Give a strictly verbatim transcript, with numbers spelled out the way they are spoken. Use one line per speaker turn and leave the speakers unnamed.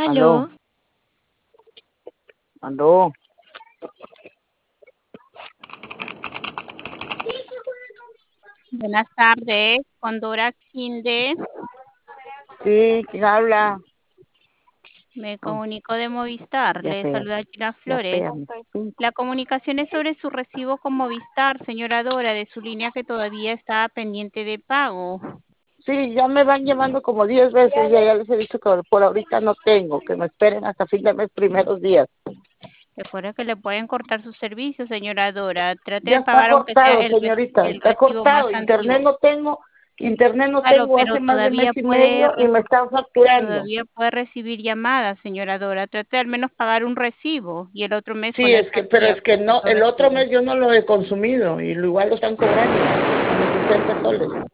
Aló,
Aló,
aló.
Buenas tardes, con Dora Quinde.
Sí, ¿quién habla?
Me
Oh,
comunico de Movistar.
ya
Le
pega,
saluda Gina
ya
Flores.
pega mis cinco.
La comunicación es sobre su recibo con Movistar, señora Dora, de su línea que todavía está pendiente de pago.
Sí, ya me van llamando como diez veces, ya, ya les he dicho que por ahorita no tengo, que me esperen hasta fin de mes, primeros días.
Recuerda que le pueden cortar sus servicios, señora Dora. Trate
Ya
de
está
pagar aunque sea
cortado,
el, re-
señorita,
el
está
recibo más
cortado. Internet
antiguo.
no tengo, internet no
Claro,
tengo
pero
hace más de mes
todavía
y
puede
medio y me
reci-
están facturando.
todavía puede recibir llamadas, señora Dora. Trate de al menos pagar un recibo y el otro mes
Sí, es
ponerse
que,
al
pero
día
es que
con
no,
otro
el otro
recibo.
mes yo no lo he consumido y lo igual lo están cobrando, como sesenta soles.